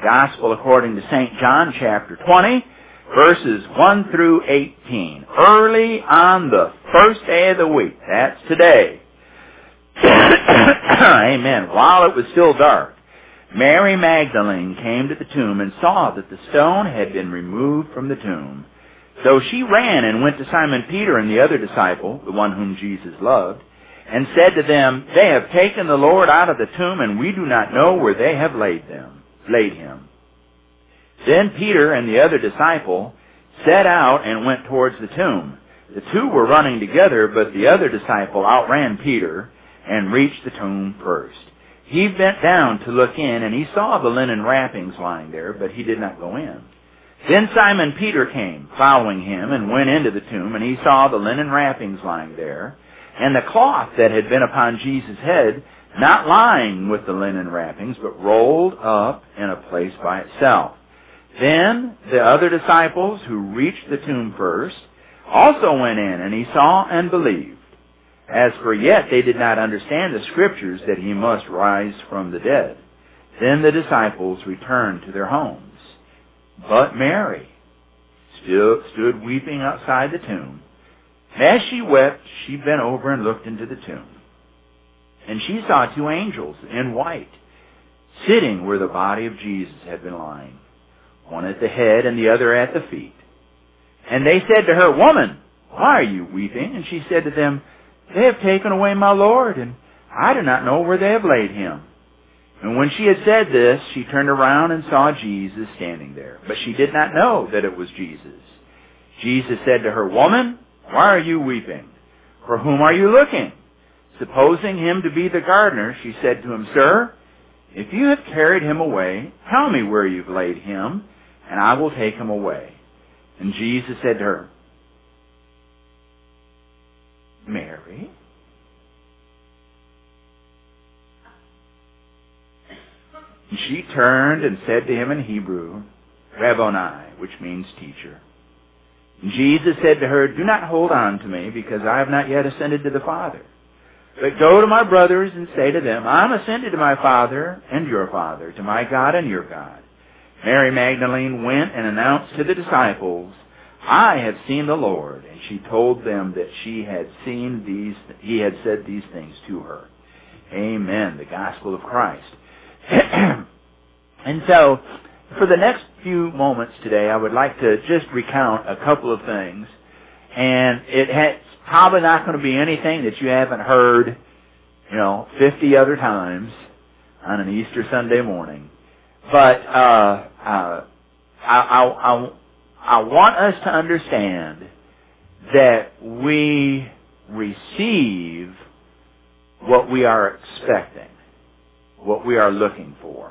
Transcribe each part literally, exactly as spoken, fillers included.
Gospel according to Saint John chapter twenty, verses one through eighteen. Early on the first day of the week, that's today. Amen. While it was still dark, Mary Magdalene came to the tomb and saw that the stone had been removed from the tomb. So she ran and went to Simon Peter and the other disciple, the one whom Jesus loved, and said to them, "They have taken the Lord out of the tomb, and we do not know where they have laid them, laid him." Then Peter and the other disciple set out and went towards the tomb. The two were running together, but the other disciple outran Peter and reached the tomb first. He bent down to look in, and he saw the linen wrappings lying there, but he did not go in. Then Simon Peter came, following him, and went into the tomb, and he saw the linen wrappings lying there, and the cloth that had been upon Jesus' head, not lying with the linen wrappings, but rolled up in a place by itself. Then the other disciples, who reached the tomb first, also went in, and he saw and believed. As for yet they did not understand the Scriptures that he must rise from the dead. Then the disciples returned to their homes. But Mary still stood weeping outside the tomb. As she wept, she bent over and looked into the tomb. And she saw two angels in white, sitting where the body of Jesus had been lying, one at the head and the other at the feet. And they said to her, "Woman, why are you weeping?" And she said to them, "They have taken away my Lord, and I do not know where they have laid him." And when she had said this, she turned around and saw Jesus standing there. But she did not know that it was Jesus. Jesus said to her, "Woman, why are you weeping? For whom are you looking?" Supposing him to be the gardener, she said to him, "Sir, if you have carried him away, tell me where you've laid him, and I will take him away." And Jesus said to her, "Mary." And she turned and said to him in Hebrew, "Rabboni," which means teacher. And Jesus said to her, "Do not hold on to me, because I have not yet ascended to the Father. But go to my brothers and say to them, I am ascended to my Father and your Father, to my God and your God." Mary Magdalene went and announced to the disciples, "I have seen the Lord." And she told them that she had seen these, he had said these things to her. Amen. The Gospel of Christ. And so, for the next few moments today, I would like to just recount a couple of things. And it has probably not going to be anything that you haven't heard, you know, fifty other times on an Easter Sunday morning. But uh, uh, I, I, I, I want us to understand that we receive what we are expecting, what we are looking for.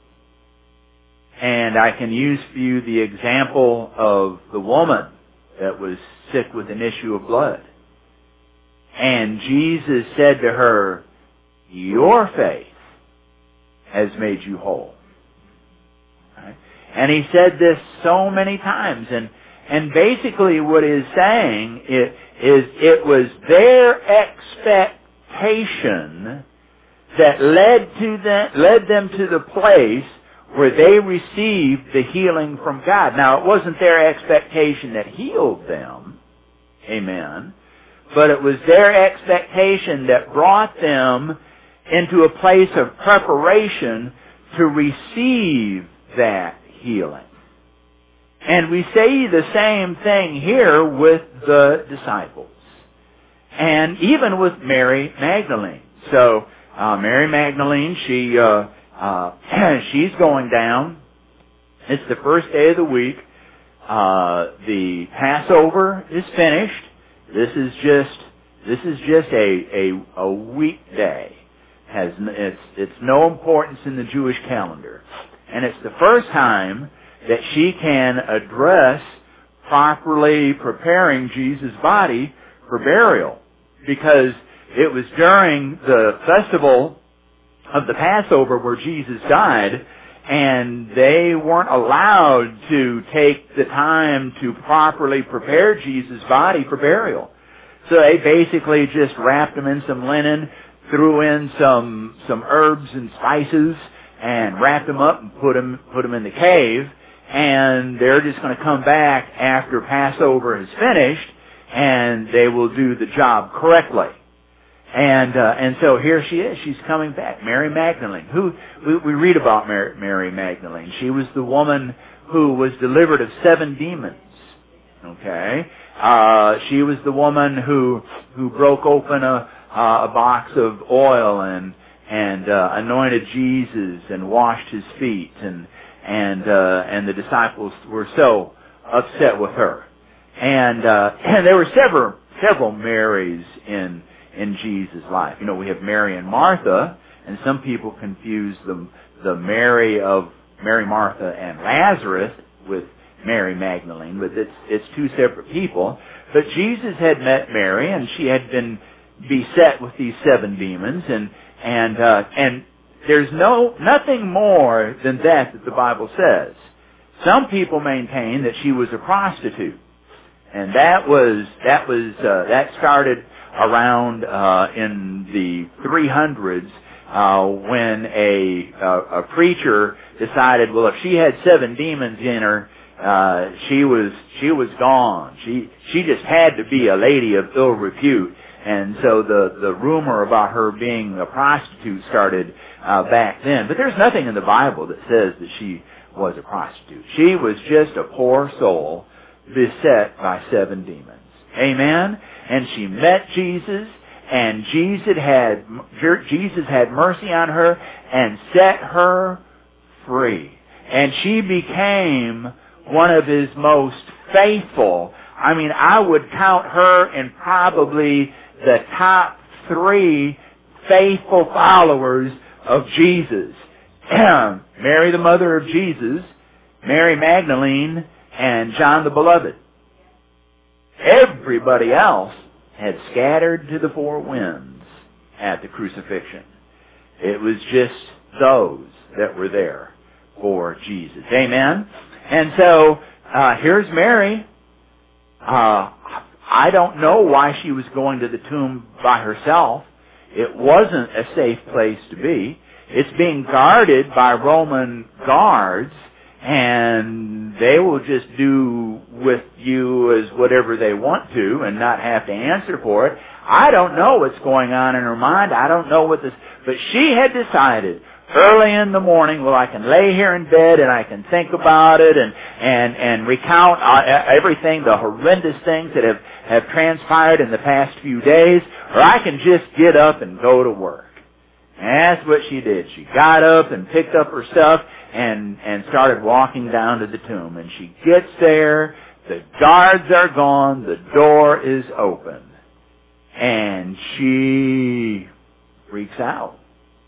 And I can use for you the example of the woman that was sick with an issue of blood. And Jesus said to her, "Your faith has made you whole." Right? And he said this so many times. And, and basically what he's saying is, is it was their expectation that led to them, led them to the place where they received the healing from God. Now, it wasn't their expectation that healed them. Amen. But it was their expectation that brought them into a place of preparation to receive that healing. And we say the same thing here with the disciples. And even with Mary Magdalene. So, uh, Mary Magdalene, she, uh, uh, she's going down. It's the first day of the week. Uh, the Passover is finished. This is just, this is just a, a, a weekday. Has, it's, it's no importance in the Jewish calendar. And it's the first time that she can address properly preparing Jesus' body for burial. Because it was during the festival of the Passover where Jesus died, and they weren't allowed to take the time to properly prepare Jesus' body for burial. So they basically just wrapped him in some linen, threw in some some herbs and spices, and wrap them up and put them, put them in the cave, and they're just going to come back after Passover is finished, and they will do the job correctly. And uh, and so here she is. She's coming back. Mary Magdalene. Who we, we read about Mary, Mary Magdalene. She was the woman who was delivered of seven demons. Okay, uh, she was the woman who who broke open a uh, a box of oil and and uh, anointed Jesus and washed his feet, and and uh, and the disciples were so upset with her. And uh, and there were several several Marys in. in Jesus' life. You know, we have Mary and Martha, and some people confuse the the Mary of Mary, Martha, and Lazarus with Mary Magdalene, but it's it's two separate people. But Jesus had met Mary, and she had been beset with these seven demons, and and uh, and there's no nothing more than that that the Bible says. Some people maintain that she was a prostitute, and that was that was uh, that started around uh, in the three hundreds uh, when a, a a preacher decided, well, if she had seven demons in her, uh, she was she was gone. She she just had to be a lady of ill repute, and so the the rumor about her being a prostitute started uh, back then. But there's nothing in the Bible that says that she was a prostitute. She was just a poor soul beset by seven demons. Amen. And she met Jesus, and Jesus had Jesus had mercy on her and set her free. And she became one of his most faithful. I mean, I would count her in probably the top three faithful followers of Jesus. Mary, the mother of Jesus, Mary Magdalene, and John the Beloved. Everybody else had scattered to the four winds at the crucifixion. It was just those that were there for Jesus. Amen? And so, uh, here's Mary. Uh, I don't know why she was going to the tomb by herself. It wasn't a safe place to be. It's being guarded by Roman guards, and they will just do with you as whatever they want to and not have to answer for it. I don't know what's going on in her mind. I don't know what this... But she had decided early in the morning, well, I can lay here in bed and I can think about it and and, and recount uh, everything, the horrendous things that have, have transpired in the past few days, or I can just get up and go to work. And that's what she did. She got up and picked up her stuff and, and started walking down to the tomb. And she gets there, the guards are gone, the door is open. And she freaks out.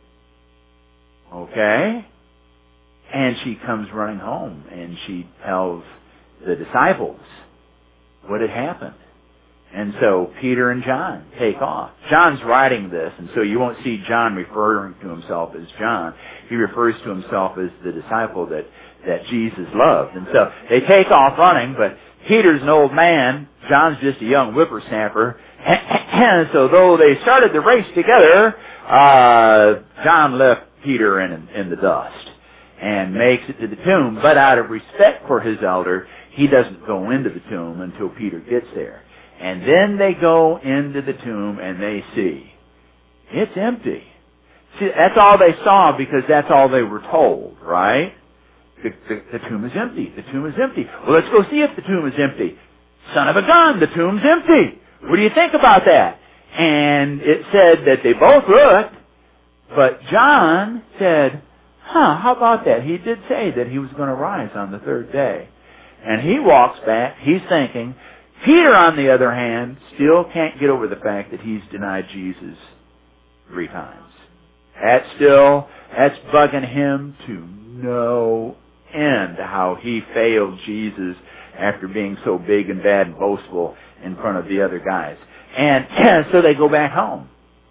Okay? And she comes running home and she tells the disciples what had happened. And so Peter and John take off. John's writing this, and so you won't see John referring to himself as John. He refers to himself as the disciple that, that Jesus loved. And so they take off running, but Peter's an old man. John's just a young whippersnapper. And so though they started the race together, uh, John left Peter in, in the dust and makes it to the tomb. But out of respect for his elder, he doesn't go into the tomb until Peter gets there. And then they go into the tomb and they see it's empty. See, that's all they saw because that's all they were told, right? The, the, the tomb is empty. The tomb is empty. Well, let's go see if the tomb is empty. Son of a gun, the tomb's empty. What do you think about that? And it said that they both looked, but John said, huh, how about that? He did say that he was going to rise on the third day. And he walks back. He's thinking. Peter, on the other hand, still can't get over the fact that he's denied Jesus three times. That's still, that's bugging him to no end, how he failed Jesus after being so big and bad and boastful in front of the other guys. And so they go back home.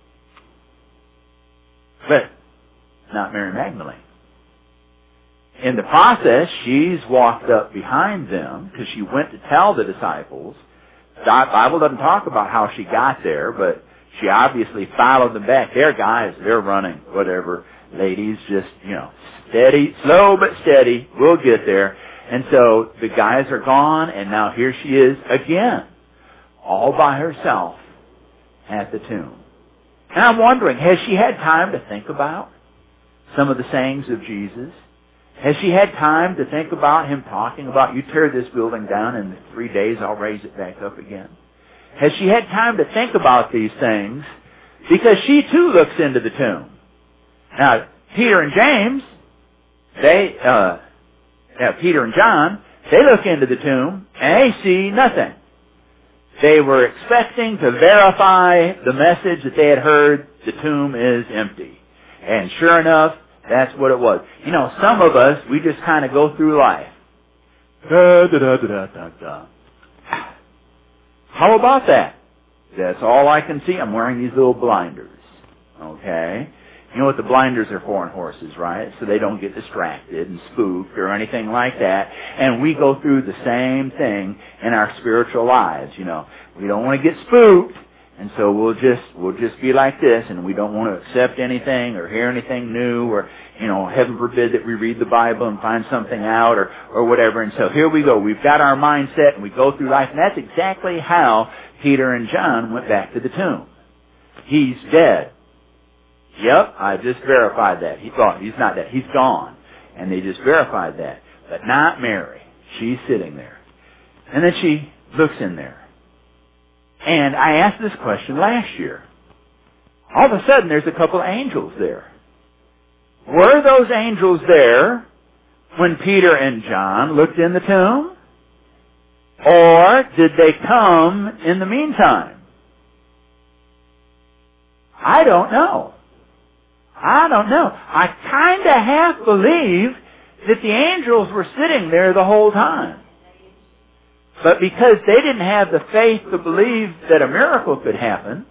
But not Mary Magdalene. In the process, she's walked up behind them because she went to tell the disciples. The Bible doesn't talk about how she got there, but she obviously followed them back. They're guys, they're running, whatever. ladies, just, you know, steady, slow but steady. We'll get there. And so the guys are gone, and now here she is again, all by herself at the tomb. And I'm wondering, has she had time to think about some of the sayings of Jesus? Has she had time to think about him talking about, you tear this building down and in three days I'll raise it back up again? Has she had time to think about these things? Because she too looks into the tomb. Now, Peter and James, they, uh, yeah, Peter and John, they look into the tomb and they see nothing. They were expecting to verify the message that they had heard, the tomb is empty. And sure enough, that's what it was. You know, some of us, we just kind of go through life. Da, da, da, da, da, da. How about that? That's all I can see. I'm wearing these little blinders. Okay? You know what the blinders are for in horses, right? So they don't get distracted and spooked or anything like that. And we go through the same thing in our spiritual lives, you know. We don't want to get spooked, and so we'll just we'll just be like this, and we don't want to accept anything or hear anything new, or, you know, heaven forbid that we read the Bible and find something out or, or whatever. And so here we go. We've got our mindset, and we go through life, and that's exactly how Peter and John went back to the tomb. He's dead. Yep, I just verified that. He thought he's not dead. He's gone. And they just verified that. But not Mary. She's sitting there. And then she looks in there. And I asked this question last year. All of a sudden, there's a couple of angels there. Were those angels there when Peter and John looked in the tomb? Or did they come in the meantime? I don't know. I don't know. I kind of half believe that the angels were sitting there the whole time. But because they didn't have the faith to believe that a miracle could happen,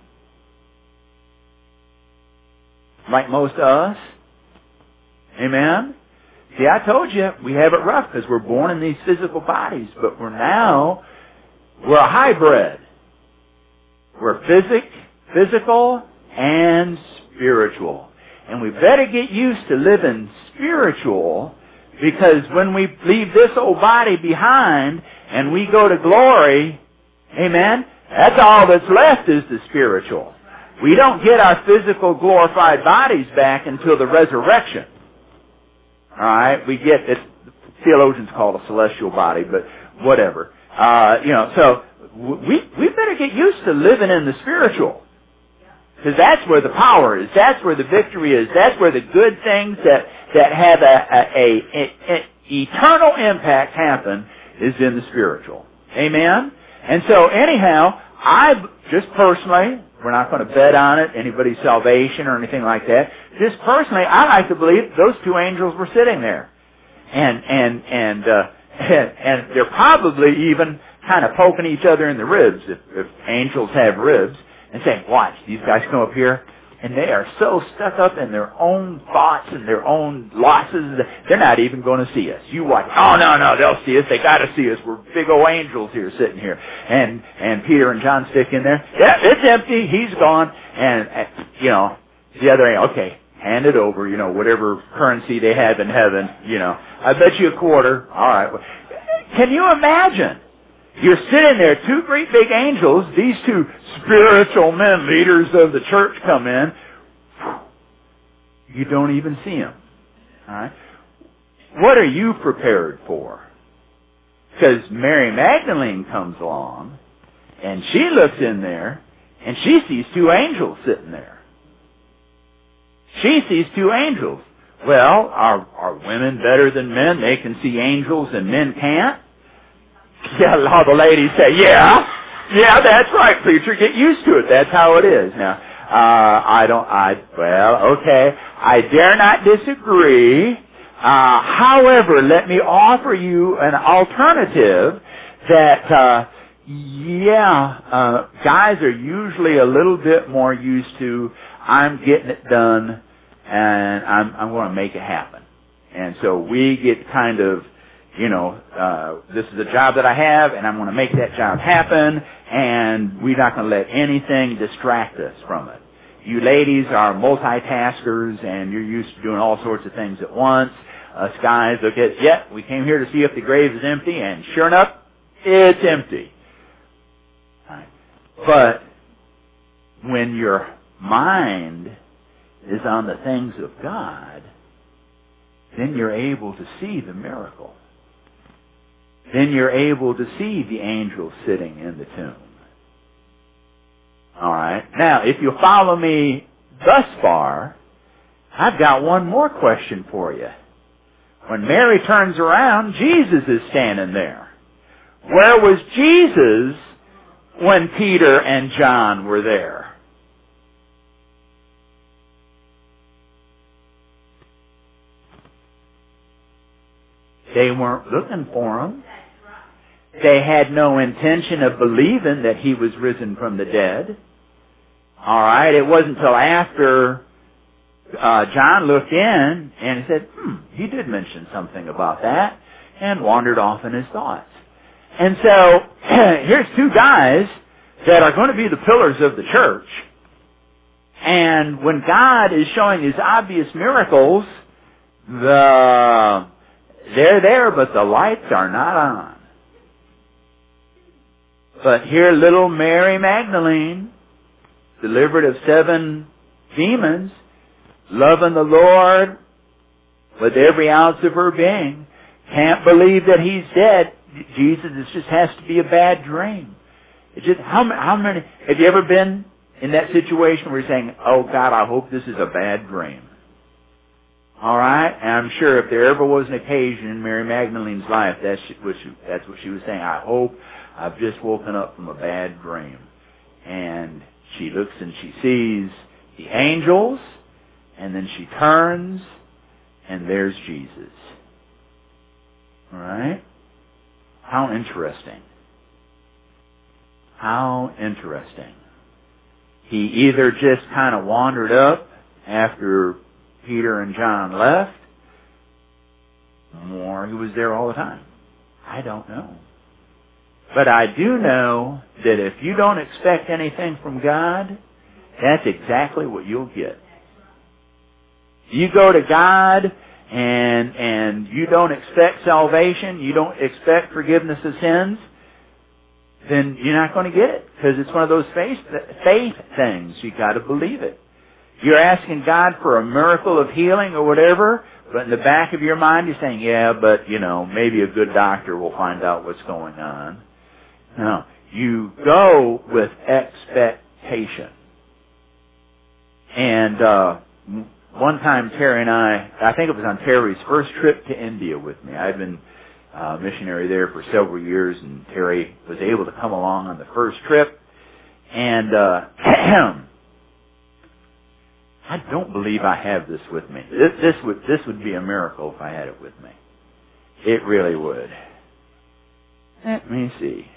like most of us, amen? See, I told you, we have it rough because we're born in these physical bodies, but we're now, we're a hybrid. We're physic, physical and spiritual. And we better get used to living spiritual, because when we leave this old body behind and we go to glory, amen, that's all that's left is the spiritual. We don't get our physical glorified bodies back until the resurrection. Alright, we get it, theologians call it a celestial body, but whatever. Uh, you know, so we, we better get used to living in the spiritual. Because that's where the power is. That's where the victory is. That's where the good things that, that have a, a, a, a eternal impact happen is in the spiritual. Amen? And so anyhow, I, just personally, we're not going to bet on it, anybody's salvation or anything like that. Just personally, I like to believe those two angels were sitting there. And, and, and, uh, and, and they're probably even kind of poking each other in the ribs, if, if angels have ribs. And saying, watch, these guys come up here, and they are so stuck up in their own thoughts and their own losses, they're not even going to see us. You watch. Oh, no, no, they'll see us. They got to see us. We're big old angels here sitting here. And and Peter and John stick in there. Yeah, it's empty. He's gone. And, uh, you know, the other angel, okay, hand it over, you know, whatever currency they have in heaven, you know. I bet you a quarter. All right. Can you imagine? You're sitting there, two great big angels, these two spiritual men, leaders of the church come in. You don't even see them. All right? What are you prepared for? Because Mary Magdalene comes along, and she looks in there, and she sees two angels sitting there. She sees two angels. Well, are, are women better than men? They can see angels and men can't? Yeah, all the ladies say, yeah, yeah, that's right, preacher, get used to it. That's how it is. Now, uh, I don't, I, well, okay, I dare not disagree. Uh, however, let me offer you an alternative that, uh, yeah, uh, guys are usually a little bit more used to, I'm getting it done, and I'm, I'm going to make it happen. And so we get kind of, you know, uh, this is a job that I have, and I'm going to make that job happen, and we're not going to let anything distract us from it. you ladies are multitaskers and you're used to doing all sorts of things at once. Us guys look at, yeah, we came here to see if the grave is empty, and sure enough, it's empty. Right. But when your mind is on the things of God, then you're able to see the miracle. Then you're able to see the angel sitting in the tomb. All right. Now, if you follow me thus far, I've got one more question for you. When Mary turns around, Jesus is standing there. Where was Jesus when Peter and John were there? They weren't looking for him. They had no intention of believing that he was risen from the dead. All right. It wasn't until after uh, John looked in and he said, hmm, he did mention something about that, and wandered off in his thoughts. And so here's two guys that are going to be the pillars of the church. And when God is showing his obvious miracles, the they're there, but the lights are not on. But here little Mary Magdalene, delivered of seven demons, loving the Lord with every ounce of her being, can't believe that he's dead. Jesus, it just has to be a bad dream. It just how how many have you ever been in that situation where you're saying, "Oh God, I hope this is a bad dream"? All right, and I'm sure if there ever was an occasion in Mary Magdalene's life, that's what she, that's what she was saying. I hope I've just woken up from a bad dream. And she looks and she sees the angels, and then she turns, and there's Jesus. All right? How interesting. How interesting. He either just kind of wandered up after Peter and John left, or he was there all the time. I don't know. But I do know that if you don't expect anything from God, that's exactly what you'll get. You go to God and and you don't expect salvation, you don't expect forgiveness of sins, then you're not going to get it, because it's one of those faith faith things. You got to believe it. You're asking God for a miracle of healing or whatever, but in the back of your mind you're saying, yeah, but you know, maybe a good doctor will find out what's going on. No, you go with expectation. And uh, one time Terry and I, I think it was on Terry's first trip to India with me. I've been a missionary there for several years, and Terry was able to come along on the first trip. And uh, I don't believe I have this with me. This, this would this would be a miracle if I had it with me. It really would. Let me see.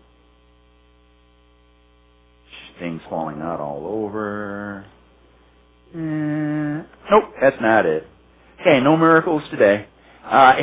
Things falling out all over. Uh, nope, that's not it. Okay, no miracles today. Uh,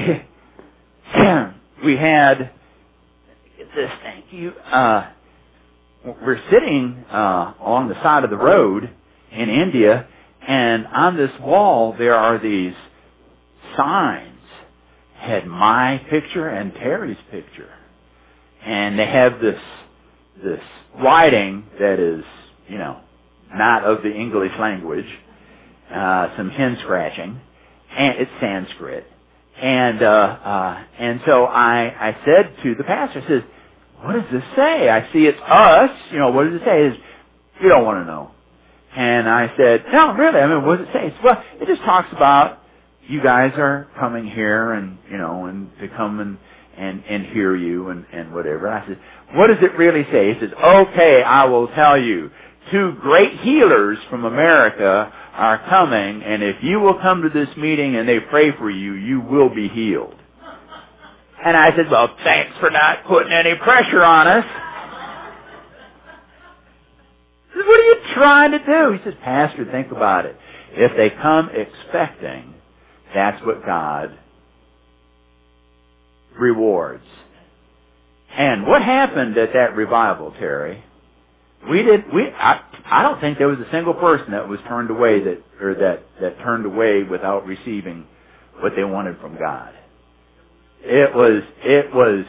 we had this. Thank you. Uh, we're sitting uh, along the side of the road in India, and on this wall there are these signs. Had my picture and Terry's picture, and they have this this writing that is, you know, not of the English language, uh, some hen scratching, and it's Sanskrit. And uh, uh, and so I I said to the pastor, I said, "What does this say? I see it's us. You know, what does it say?" Is you don't want to know. And I said, "No, really. I mean, what does it say?" It's, well, it just talks about you guys are coming here, and you know, and to come and and and hear you and and whatever. And I said, "What does it really say?" He says, "Okay, I will tell you. Two great healers from America are coming, and if you will come to this meeting and they pray for you, you will be healed." And I said, "Well, thanks for not putting any pressure on us." He says, "What are you trying to do?" He says, "Pastor, think about it. If they come expecting, that's what God rewards." And what happened at that revival, Terry, We did. We. I, I don't think there was a single person that was turned away that, or that that turned away without receiving what they wanted from God. It was. It was.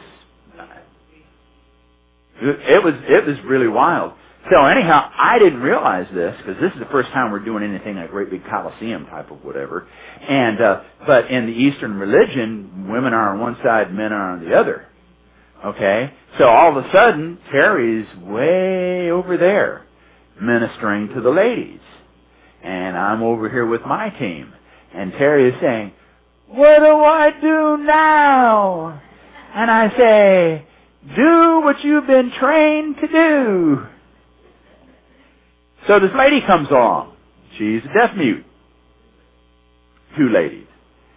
It was. It was really wild. So anyhow, I didn't realize this because this is the first time we're doing anything like a great big Coliseum type of whatever. And uh, but in the Eastern religion, women are on one side, men are on the other. Okay, so all of a sudden, Terry's way over there ministering to the ladies, and I'm over here with my team, and Terry is saying, "What do I do now?" And I say, "Do what you've been trained to do." So this lady comes along. She's a deaf mute. Two ladies.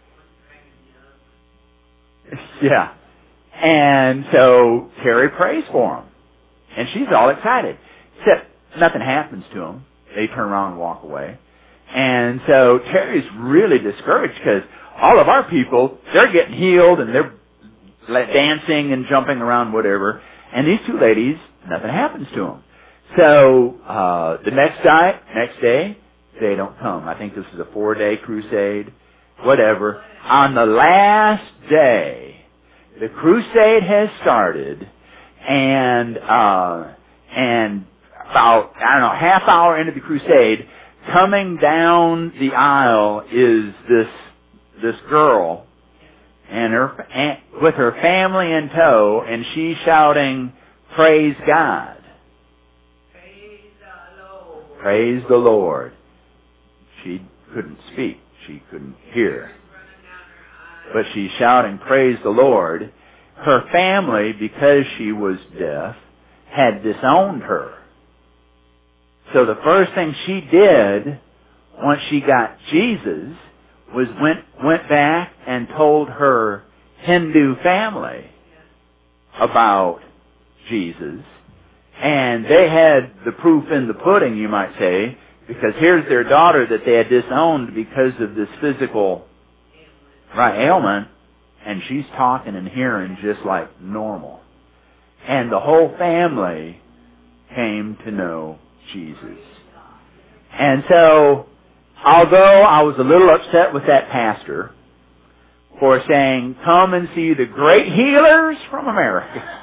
Yeah. And so Terry prays for them. And she's all excited. Except nothing happens to them. They turn around and walk away. And so Terry's really discouraged because all of our people, they're getting healed and they're dancing and jumping around, whatever. And these two ladies, nothing happens to them. So uh, the next day, next day, they don't come. I think this is a four-day crusade, whatever. On the last day, the crusade has started, and uh, and about I don't know half hour into the crusade, coming down the aisle is this this girl, and her and with her family in tow, and she's shouting, "Praise God! Praise the Lord! Praise the Lord!" She couldn't speak; she couldn't hear. But she's shouting, "Praise the Lord." Her family, because she was deaf, had disowned her. So the first thing she did, once she got Jesus, was went went back and told her Hindu family about Jesus. And they had the proof in the pudding, you might say, because here's their daughter that they had disowned because of this physical right ailment, and she's talking and hearing just like normal. And the whole family came to know Jesus. And so, although I was a little upset with that pastor for saying, "Come and see the great healers from America,"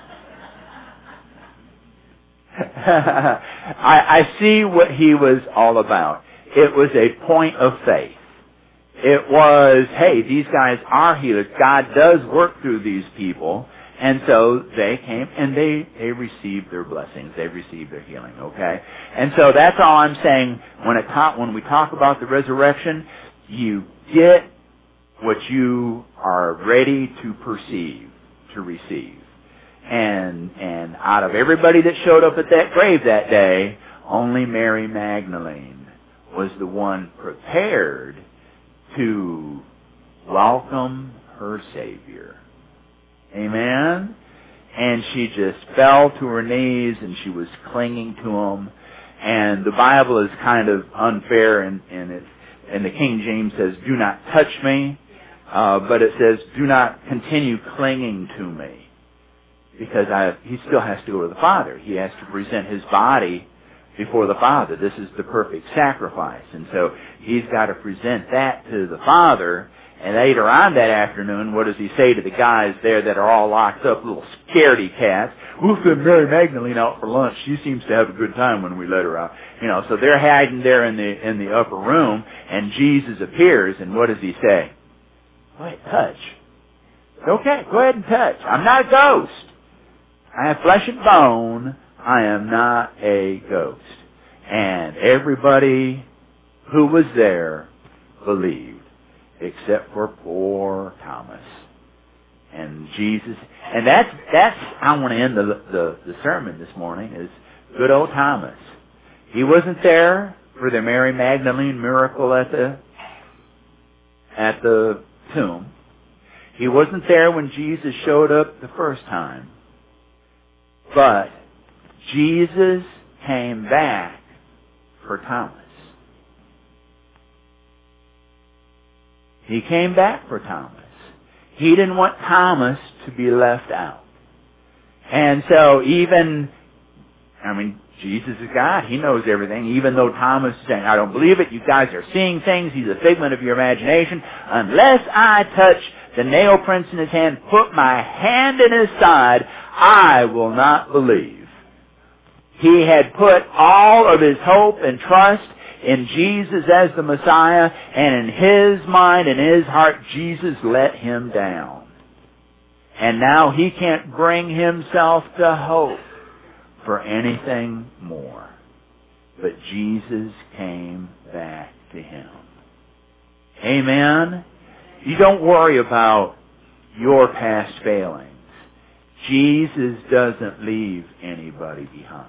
I, I see what he was all about. It was a point of faith. It was, hey, these guys are healers. God does work through these people. And so they came and they, they received their blessings. They received their healing, okay? And so that's all I'm saying. When, it ta- when we talk about the resurrection, you get what you are ready to perceive, to receive. And, and out of everybody that showed up at that grave that day, only Mary Magdalene was the one prepared to welcome her Savior. Amen? And she just fell to her knees and she was clinging to him. And the Bible is kind of unfair, and, and, it, and the King James says, "Do not touch me," uh, but it says, "Do not continue clinging to me," because I, he still has to go to the Father. He has to present his body before the Father. This is the perfect sacrifice. And so he's got to present that to the Father. And later on that afternoon, what does he say to the guys there that are all locked up, little scaredy cats? "We'll send Mary Magdalene out for lunch. She seems to have a good time when we let her out." You know, so they're hiding there in the in the upper room, and Jesus appears, and what does he say? "Go ahead, touch. Okay, go ahead and touch. I'm not a ghost. I have flesh and bone. I am not a ghost." And everybody who was there believed, except for poor Thomas. And Jesus, and that's, that's I want to end the, the, the sermon this morning, is good old Thomas. He wasn't there for the Mary Magdalene miracle at the, at the tomb. He wasn't there when Jesus showed up the first time. But Jesus came back for Thomas. He came back for Thomas. He didn't want Thomas to be left out. And so even I mean, Jesus is God. He knows everything. Even though Thomas is saying, I don't believe it. You guys are seeing things. He's a figment of your imagination. Unless I touch the nail prints in his hand, put my hand in his side, I will not believe. He had put all of his hope and trust in Jesus as the Messiah, and in his mind and his heart, Jesus let him down. And now he can't bring himself to hope for anything more. But Jesus came back to him. Amen? You don't worry about your past failings. Jesus doesn't leave anybody behind.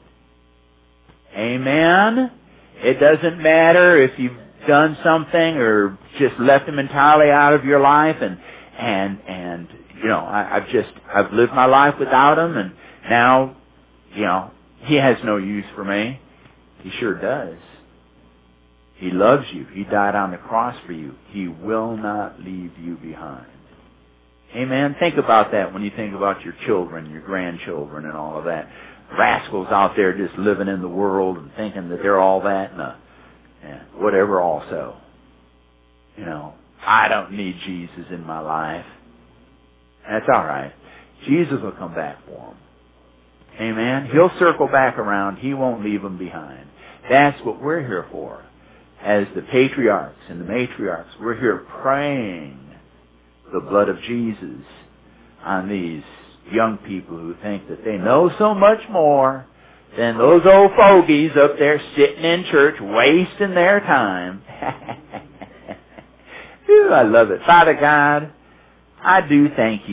Amen? It doesn't matter if you've done something or just left him entirely out of your life and, and, and, you know, I, I've just, I've lived my life without him and now, you know, he has no use for me. He sure does. He loves you. He died on the cross for you. He will not leave you behind. Amen? Think about that when you think about your children, your grandchildren and all of that. Rascals out there just living in the world and thinking that they're all that and, uh, and whatever also. You know, I don't need Jesus in my life. That's all right. Jesus will come back for them. Amen. He'll circle back around. He won't leave them behind. That's what we're here for. As the patriarchs and the matriarchs, we're here praying the blood of Jesus on these young people who think that they know so much more than those old fogies up there sitting in church wasting their time. Ooh, I love it. Father God, I do thank you.